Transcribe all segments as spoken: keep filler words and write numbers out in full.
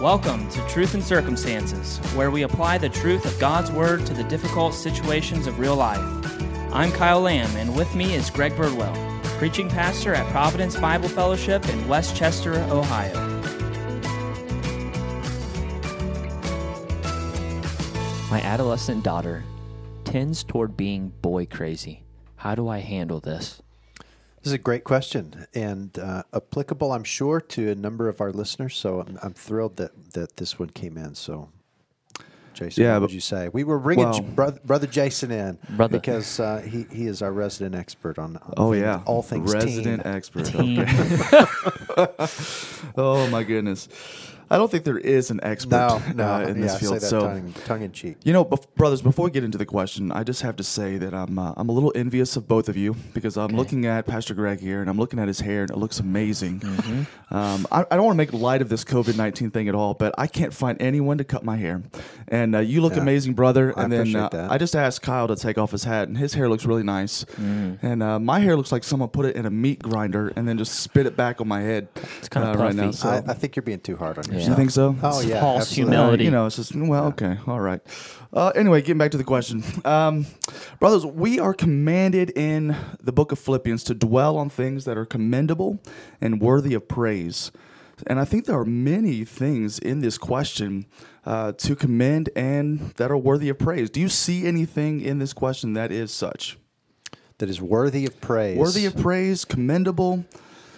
Welcome to Truth and Circumstances, where we apply the truth of God's Word to the difficult situations of real life. I'm Kyle Lamb, and with me is Greg Birdwell, preaching pastor at Providence Bible Fellowship in Westchester, Ohio. My adolescent daughter tends toward being boy crazy. How do I handle this? This is a great question and uh, applicable, I'm sure, to a number of our listeners. So I'm, I'm thrilled that, that this one came in. So, Jason, yeah, what but, would you say? We were bringing well, J- brother, brother Jason in brother. because uh, he, he is our resident expert on, on oh things, yeah, all things resident teen. expert. Teen. Okay. Oh my goodness. I don't think there is an expert No, no, uh, in this yeah, field. say that so, tongue, tongue in cheek. you know, bef- brothers, before we get into the question, I just have to say that I'm uh, I'm a little envious of both of you because I'm Okay. looking at Pastor Greg here and I'm looking at his hair and it looks amazing. Mm-hmm. Um, I, I don't want to make light of this COVID nineteen thing at all, but I can't find anyone to cut my hair. And uh, you look Yeah. amazing, brother. I And then appreciate uh, that. I just asked Kyle to take off his hat, and his hair looks really nice. Mm. And uh, my hair looks like someone put it in a meat grinder and then just spit it back on my head. It's kinda uh, right now. puffy. So, I, I think you're being too hard on Yeah. yourself. you think so? Oh, It's yeah. false absolutely. humility. Uh, you know, it's just, well, okay, all right. Uh, anyway, getting back to the question. Um, brothers, we are commanded in the book of Philippians to dwell on things that are commendable and worthy of praise. And I think there are many things in this question uh, to commend and that are worthy of praise. Do you see anything in this question that is such? That is worthy of praise. Worthy of praise, commendable?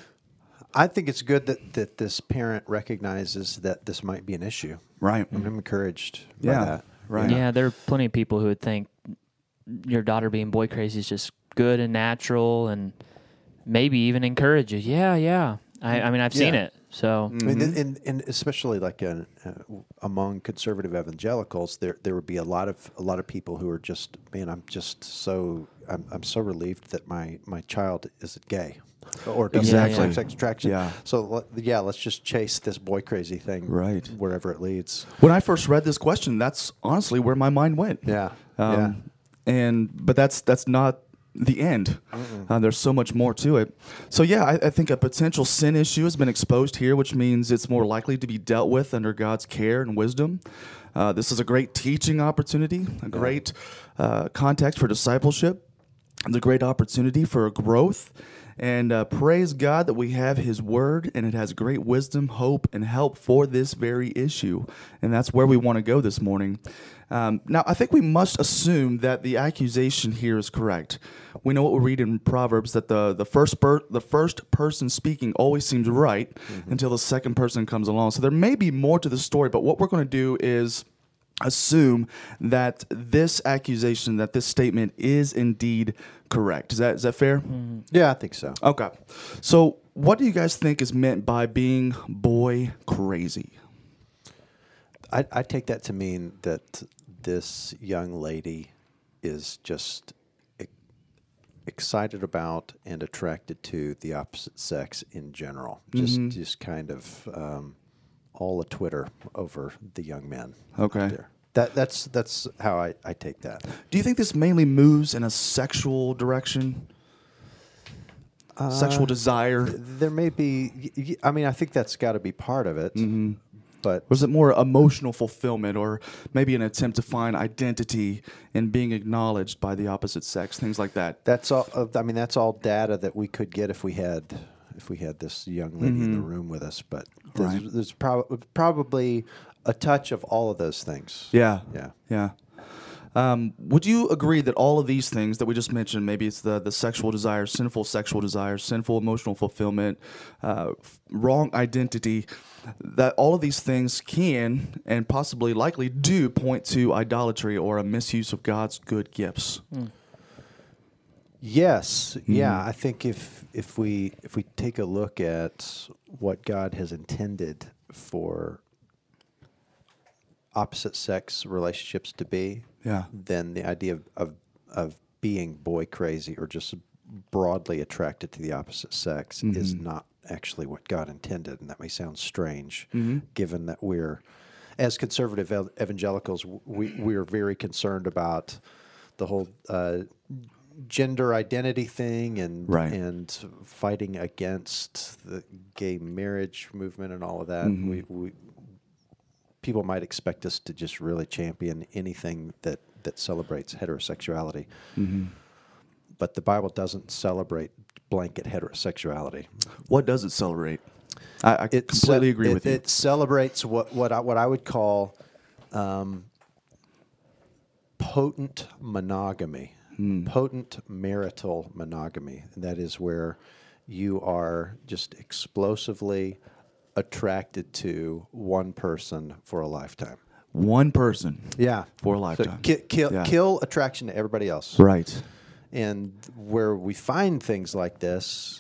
I think it's good that, that this parent recognizes that this might be an issue. Right. I'm encouraged Yeah, by that. right. Yeah, there are plenty of people who would think your daughter being boy crazy is just good and natural and maybe even encourage you. Yeah, yeah. I, I mean, I've seen Yeah. it. So, I mean, and, and especially like uh, uh, among conservative evangelicals, there there would be a lot of a lot of people who are just, man, I'm just so I'm I'm so relieved that my my child isn't gay or doesn't have Exactly. same-sex attraction. Yeah. So let- yeah, let's just chase this boy crazy thing, Right. wherever it leads. When I first read this question, that's honestly where my mind went. Yeah. Um, And but that's that's not the end. Uh, there's so much more to it. So yeah, I, I think a potential sin issue has been exposed here, which means it's more likely to be dealt with under God's care and wisdom. Uh, this is a great teaching opportunity, a great uh, context for discipleship. It's a great opportunity for growth. And uh, praise God that we have His Word, and it has great wisdom, hope, and help for this very issue. And that's where we want to go this morning. Um, now, I think we must assume that the accusation here is correct. We know what we read in Proverbs, that the, the, first, per, the first person speaking always seems right mm-hmm. until the second person comes along. So there may be more to the story, but what we're going to do is assume that this accusation, that this statement is indeed correct. Is that is that fair? mm, Yeah, I think so. Okay. So what do you guys think is meant by being boy crazy? I, I take that to mean that this young lady is just e- excited about and attracted to the opposite sex in general. Just Mhm. just kind of um, all a Twitter over the young men. Okay. out there. That that's that's how I, I take that. Do you think this mainly moves in a sexual direction? Sexual Uh, desire? There may be. y- y- I mean, I think that's got to be part of it. Mm-hmm. But Or is it more emotional fulfillment, or maybe an attempt to find identity in being acknowledged by the opposite sex, things like that? that's all. uh, I mean, that's all data that we could get if we had if we had this young lady in the Mhm. room with us. But there's, Right. there's prob- probably a touch of all of those things. Yeah. Yeah. Yeah. Um, would you agree that all of these things that we just mentioned, maybe it's the, the sexual desire, sinful sexual desire, sinful emotional fulfillment, uh, f- wrong identity, that all of these things can and possibly likely do point to idolatry or a misuse of God's good gifts? mm. Yes. Yeah. Mhm. I think if if we if we take a look at what God has intended for opposite sex relationships to be, Yeah. then the idea of, of of being boy crazy or just broadly attracted to the opposite sex is Mhm. not actually what God intended, and that may sound strange, Mhm. given that we're, as conservative ev- evangelicals, we we are very concerned about the whole uh, gender identity thing and Right. and fighting against the gay marriage movement and all of that. Mhm. We we people might expect us to just really champion anything that, that celebrates heterosexuality. Mm-hmm. But the Bible doesn't celebrate blanket heterosexuality. What does it celebrate? I, I It completely ce- agree it, with you. It celebrates what what I, what I would call um, potent monogamy, Hmm. potent marital monogamy. And that is where you are just explosively attracted to one person for a lifetime. One person Yeah, for a so lifetime. ki- kill Yeah. kill attraction to everybody else. Right. And where we find things like this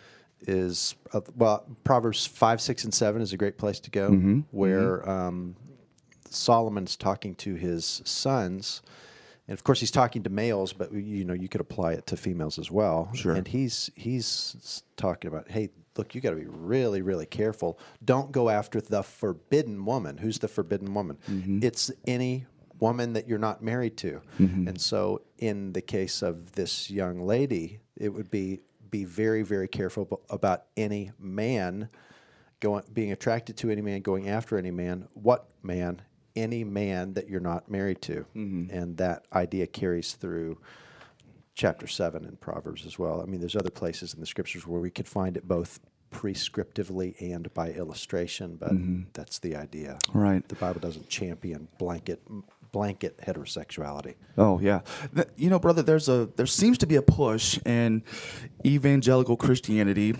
is, uh, well, Proverbs five, six, and seven is a great place to go, Mm-hmm. where um, Solomon's talking to his sons. And of course, he's talking to males, but you know you could apply it to females as well. Sure. And he's he's talking about, hey, look, you got to be really, really careful. Don't go after the forbidden woman. Who's the forbidden woman? Mm-hmm. It's any woman that you're not married to. Mm-hmm. And so, in the case of this young lady, it would be be very, very careful b- about any man going being attracted to any man, going after any man. What man? Any man that you're not married to. Mm-hmm. And that idea carries through chapter seven in Proverbs as well. I mean, there's other places in the scriptures where we could find it both prescriptively and by illustration, but that's the idea. Right. The Bible doesn't champion blanket blanket heterosexuality. Oh yeah, Th- you know, brother. There's a there seems to be a push in evangelical Christianity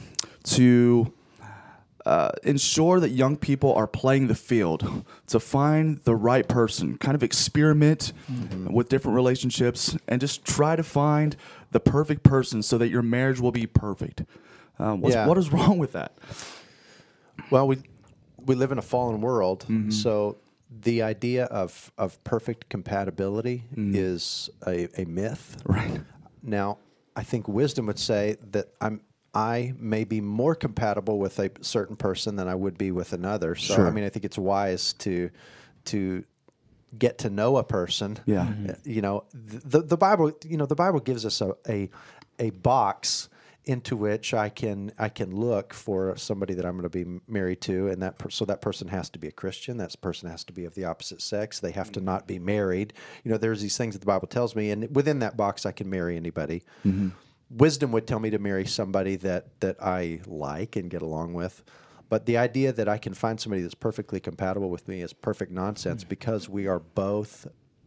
to uh, ensure that young people are playing the field to find the right person, kind of experiment Mm-hmm. with different relationships, and just try to find the perfect person so that your marriage will be perfect. Um, what's, Yeah. What is wrong with that? Well, we we live in a fallen world, Mm-hmm. so the idea of, of perfect compatibility Mm. is a, a myth. Right. Now, I think wisdom would say that I'm I may be more compatible with a certain person than I would be with another. So Sure. I mean, I think it's wise to to get to know a person. Yeah. Uh, You know, the the Bible. You know, the Bible gives us a a, a box into which I can I can look for somebody that I'm going to be married to, and that per, so that person has to be a Christian. That person has to be of the opposite sex. They have to not be married. You know, there's these things that the Bible tells me, and within that box, I can marry anybody. Mm-hmm. Wisdom would tell me to marry somebody that that I like and get along with. But the idea that I can find somebody that's perfectly compatible with me is perfect nonsense because we are both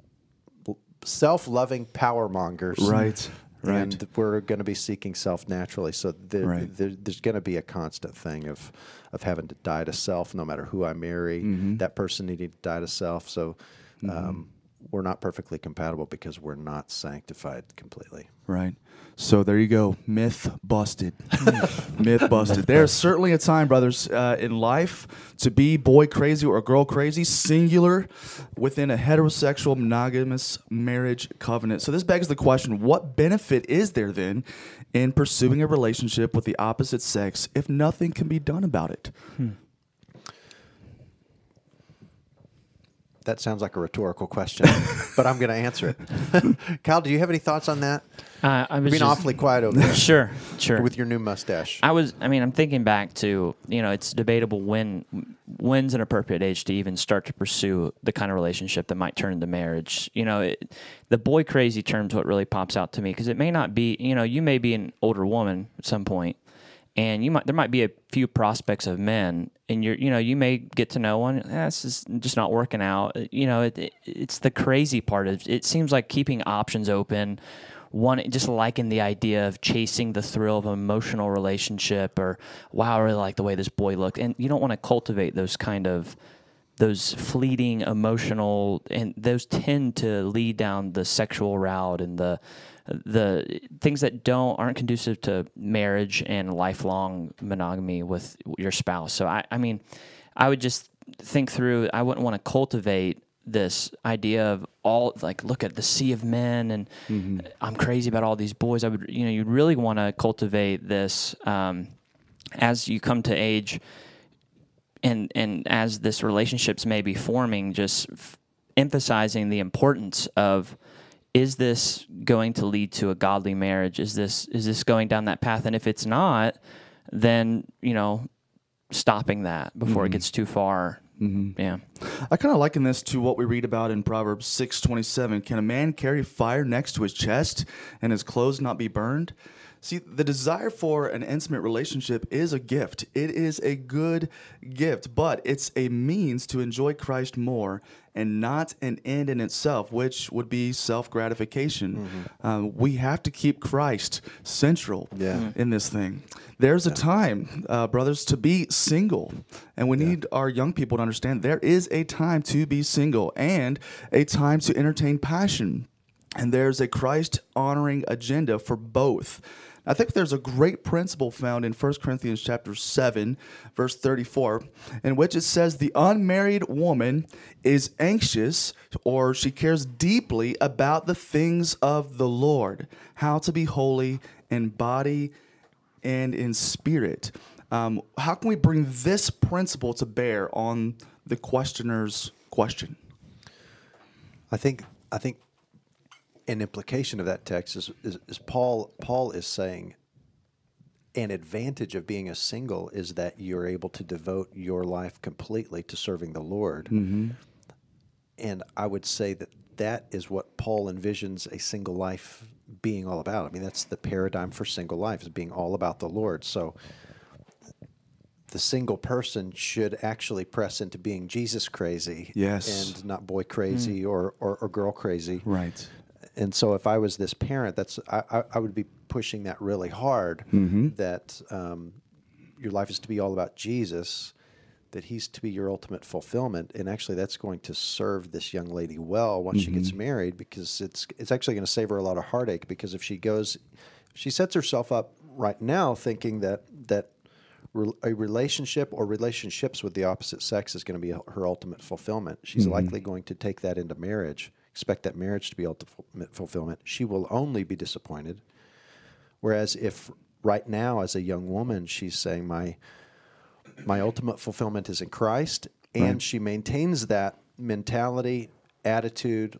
self-loving power mongers. Right. Right. And we're going to be seeking self naturally. So there, Right. there, there's going to be a constant thing of, of having to die to self no matter who I marry. Mm-hmm. That person needing to die to self. So um, we're not perfectly compatible because we're not sanctified completely. Right. So there you go. Myth busted. Myth busted. There's certainly a time, brothers, uh, in life to be boy crazy or girl crazy, singular, within a heterosexual monogamous marriage covenant. So this begs the question, what benefit is there then in pursuing a relationship with the opposite sex if nothing can be done about it? Hmm. That sounds like a rhetorical question, but I'm going to answer it. Kyle, do you have any thoughts on that? Uh, I You're was being just- awfully quiet over there Sure, sure. with your new mustache. I was, I mean, I'm thinking back to, you know, it's debatable when, when's an appropriate age to even start to pursue the kind of relationship that might turn into marriage. You know, it, the boy crazy term's what really pops out to me because it may not be, you know, you may be an older woman at some point, and you might, there might be a few prospects of men, and you're, you know, you may get to know one. Eh, this is just not working out. You know, it, it, it's the crazy part of it. Seems like keeping options open. One, just liking the idea of chasing the thrill of an emotional relationship, or wow, I really like the way this boy looked, and you don't want to cultivate those kind of those fleeting emotional, and those tend to lead down the sexual route and the the things that don't aren't conducive to marriage and lifelong monogamy with your spouse. So I, I mean, I would just think through. I wouldn't want to cultivate this idea of all, like, look at the sea of men and mm-hmm. I'm crazy about all these boys. I would, you know, you'd really want to cultivate this um, as you come to age, and and as this relationships may be forming, just f- emphasizing the importance of, is this going to lead to a godly marriage? Is this is this going down that path? And if it's not, then, you know, stopping that before mm-hmm. it gets too far. Mm-hmm. Yeah. I kind of liken this to what we read about in Proverbs six twenty-seven. Can a man carry fire next to his chest and his clothes not be burned? See, the desire for an intimate relationship is a gift. It is a good gift, but it's a means to enjoy Christ more and not an end in itself, which would be self-gratification. Mm-hmm. Um, we have to keep Christ central yeah. in this thing. There's yeah. a time, uh, brothers, to be single, and we yeah. need our young people to understand there is a time to be single and a time to entertain passion, and there's a Christ-honoring agenda for both. I think there's a great principle found in First Corinthians chapter seven, verse thirty-four, in which it says the unmarried woman is anxious, or she cares deeply about the things of the Lord, how to be holy in body and in spirit. Um, how can we bring this principle to bear on the questioner's question? I think I think an implication of that text is, is, is Paul Paul is saying an advantage of being a single is that you're able to devote your life completely to serving the Lord. Mm-hmm. And I would say that that is what Paul envisions a single life being all about. I mean, that's the paradigm for single life, is being all about the Lord. So the single person should actually press into being Jesus crazy, yes, and not boy crazy mm. or, or, or girl crazy. Right. And so if I was this parent, that's I, I, I would be pushing that really hard, mm-hmm. that um, your life is to be all about Jesus, that he's to be your ultimate fulfillment. And actually that's going to serve this young lady well once mm-hmm. she gets married, because it's it's actually going to save her a lot of heartache, because if she goes, she sets herself up right now thinking that that re- a relationship or relationships with the opposite sex is going to be her ultimate fulfillment. She's mm-hmm. likely going to take that into marriage, expect that marriage to be ultimate fulfillment. She will only be disappointed. Whereas if right now as a young woman she's saying my my ultimate fulfillment is in Christ, and right. she maintains that mentality, attitude,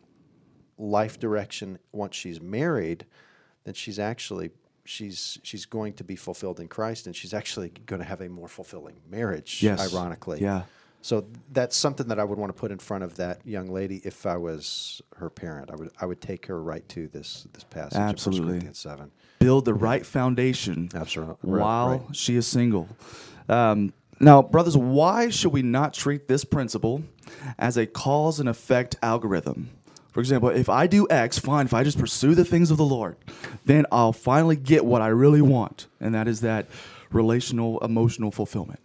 life direction once she's married, then she's actually she's she's going to be fulfilled in Christ, and she's actually going to have a more fulfilling marriage, yes. ironically. Yeah. So that's something that I would want to put in front of that young lady if I was her parent. I would I would take her right to this this passage Absolutely. of First Corinthians seven. Build the right foundation Absolutely. while right. she is single. Um, now, brothers, why should we not treat this principle as a cause and effect algorithm? For example, if I do X, fine, if I just pursue the things of the Lord, then I'll finally get what I really want, and that is that relational, emotional fulfillment.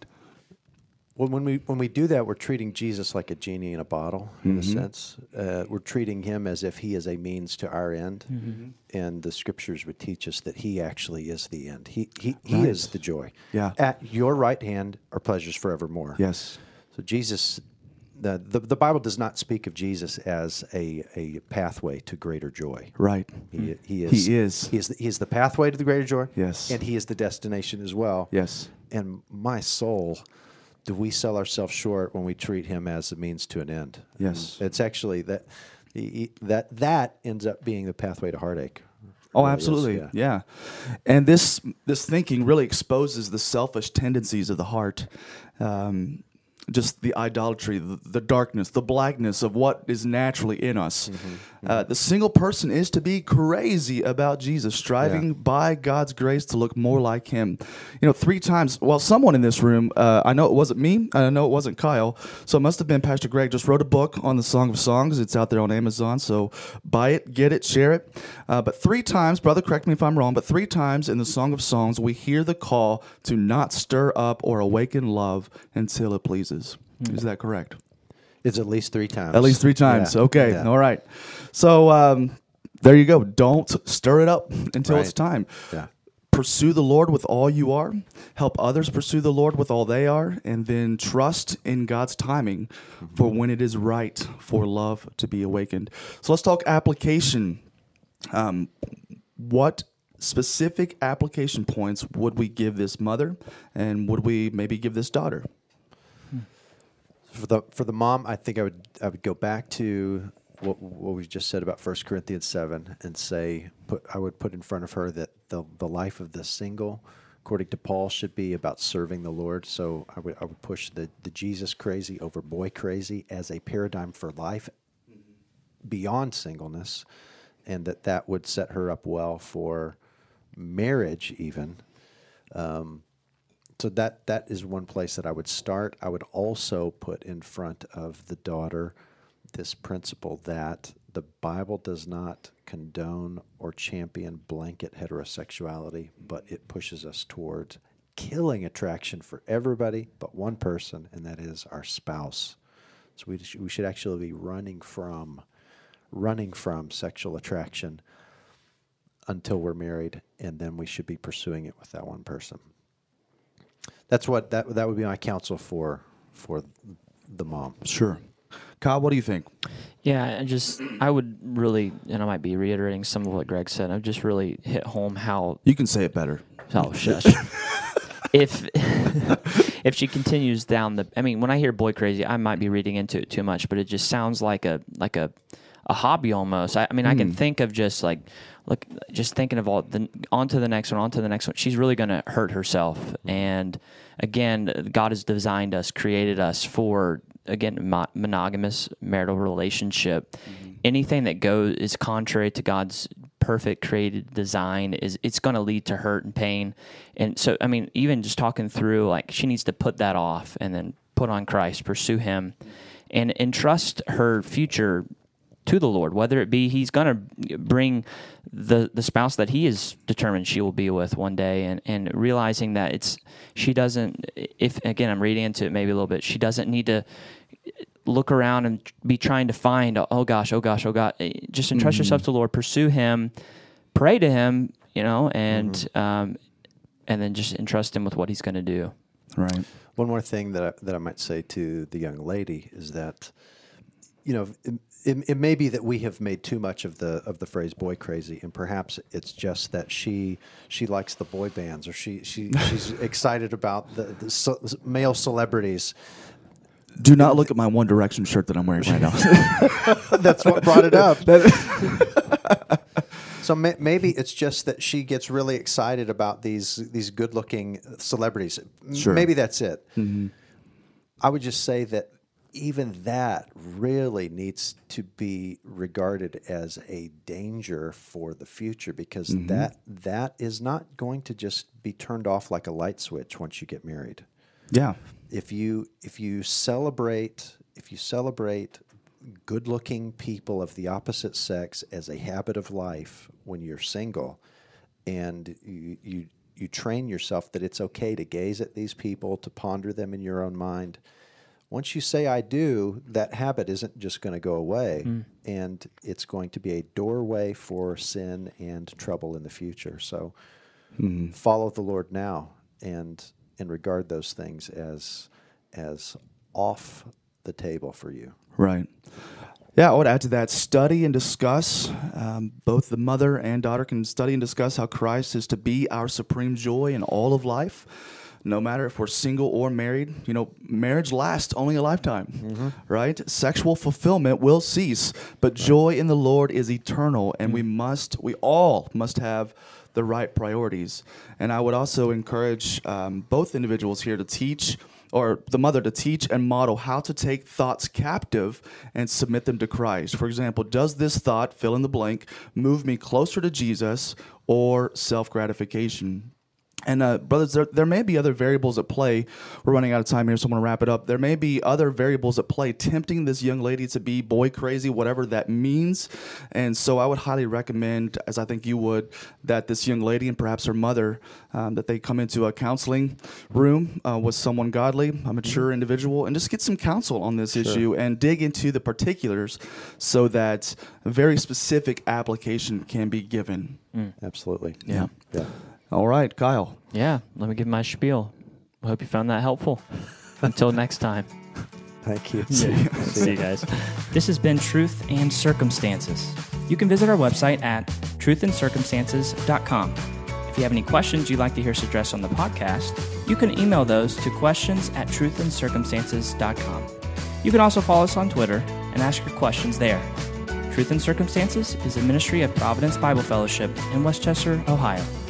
Well, when we when we do that, we're treating Jesus like a genie in a bottle, in mm-hmm. a sense. Uh, we're treating him as if he is a means to our end, mm-hmm. and the scriptures would teach us that he actually is the end. He he, he right. is the joy. Yeah. At your right hand are pleasures forevermore. Yes. So Jesus, the, the the Bible does not speak of Jesus as a a pathway to greater joy. Right. He he is he is he is the, he is the pathway to the greater joy. Yes. And he is the destination as well. Yes. And my soul, do we sell ourselves short when we treat him as a means to an end? Yes. And it's actually that he, that that ends up being the pathway to heartache. Oh, really absolutely. Is, yeah. yeah. And this this thinking really exposes the selfish tendencies of the heart. Um, just the idolatry, the, the darkness, the blackness of what is naturally in us. Mm-hmm, mm-hmm. Uh, the single person is to be crazy about Jesus, striving yeah. by God's grace to look more like him. You know, three times, well, someone in this room, uh, I know it wasn't me, I know it wasn't Kyle, so it must have been Pastor Greg, just wrote a book on the Song of Songs. It's out there on Amazon, so buy it, get it, share it. Uh, but three times, brother, correct me if I'm wrong, but three times in the Song of Songs, we hear the call to not stir up or awaken love until it pleases. Is that correct? It's at least three times. At least three times. Yeah. Okay. Yeah. All right. So um, there you go. Don't stir it up until right. it's time. Yeah. Pursue the Lord with all you are. Help others pursue the Lord with all they are. And then trust in God's timing mm-hmm. for when it is right for love to be awakened. So let's talk application. Um, what specific application points would we give this mother, and would we maybe give this daughter? For the for the mom, I think I would I would go back to what what we just said about First Corinthians seven and say put I would put in front of her that the the life of the single according to Paul, should be about serving the Lord. So I would I would push the, the Jesus crazy over boy crazy as a paradigm for life beyond singleness, and that that would set her up well for marriage even. Um, so that that is one place that I would start. I would also put in front of the daughter this principle that the Bible does not condone or champion blanket heterosexuality, but it pushes us towards killing attraction for everybody but one person, and that is our spouse. So we sh- we should actually be running from running from sexual attraction until we're married, and then we should be pursuing it with that one person. That's what that that would be my counsel for for the mom. Sure. Kyle, what do you think? Yeah, I just I would really, and I might be reiterating some of what Greg said. I would just really hit home how. You can say it better. Oh, shush. if if she continues down the, I mean, when I hear boy crazy, I might be reading into it too much, but it just sounds like a like a a hobby almost. I, I mean, mm. I can think of just like look, just thinking of all the on to the next one, on to the next one. She's really going to hurt herself. And again, God has designed us, created us for. Again, mo- monogamous marital relationship. Mm-hmm. Anything that goes is contrary to God's perfect created design is it's going to lead to hurt and pain. And so, I mean, even just talking through, like she needs to put that off and then put on Christ, pursue Him, and entrust her future to the Lord. Whether it be He's going to bring the the spouse that He is determined she will be with one day, and and realizing that it's she doesn't. If again, I'm reading into it maybe a little bit. She doesn't need to look around and be trying to find, oh gosh, oh gosh, oh God. Just entrust mm-hmm. yourself to the Lord, pursue Him, pray to Him, you know, and mm-hmm. um, and then just entrust Him with what He's going to do. Right. One more thing that I, that I might say to the young lady is that, you know, it, it, it may be that we have made too much of the of the phrase "boy crazy," and perhaps it's just that she she likes the boy bands, or she she she's excited about the, the so, male celebrities. Do not look at my One Direction shirt that I'm wearing right now. That's what brought it up. So may, maybe it's just that she gets really excited about these these good-looking celebrities. Sure. Maybe that's it. Mm-hmm. I would just say that even that really needs to be regarded as a danger for the future, because mm-hmm. that that is not going to just be turned off like a light switch once you get married. Yeah. If you if you celebrate if you celebrate good-looking people of the opposite sex as a habit of life when you're single, and you you you train yourself that it's okay to gaze at these people, to ponder them in your own mind, once you say I do, that habit isn't just going to go away, mm. and it's going to be a doorway for sin and trouble in the future. So mm. follow the Lord now, and and regard those things as as off the table for you. Right. Yeah, I would add to that, study and discuss. Um, both the mother and daughter can study and discuss how Christ is to be our supreme joy in all of life, no matter if we're single or married. You know, marriage lasts only a lifetime, mm-hmm. right? Sexual fulfillment will cease, but right. joy in the Lord is eternal, and mm-hmm. we must, we all must have the right priorities. And I would also encourage um, both individuals here to teach, or the mother to teach and model how to take thoughts captive and submit them to Christ. For example, does this thought, fill in the blank, move me closer to Jesus or self-gratification? And uh, brothers, there, there may be other variables at play. We're running out of time here, so I'm going to wrap it up. There may be other variables at play tempting this young lady to be boy crazy, whatever that means. And so I would highly recommend, as I think you would, that this young lady and perhaps her mother, um, that they come into a counseling room uh, with someone godly, a mature individual, and just get some counsel on this sure. issue and dig into the particulars so that a very specific application can be given. Mm. Absolutely. Yeah. Yeah. All right, Kyle. Yeah, let me give my spiel. I hope you found that helpful. Until next time. Thank you. See, you. See you guys. This has been Truth and Circumstances. You can visit our website at truth and circumstances dot com. If you have any questions you'd like to hear us address on the podcast, you can email those to questions at truth and circumstances dot com. You can also follow us on Twitter and ask your questions there. Truth and Circumstances is a ministry of Providence Bible Fellowship in Westchester, Ohio.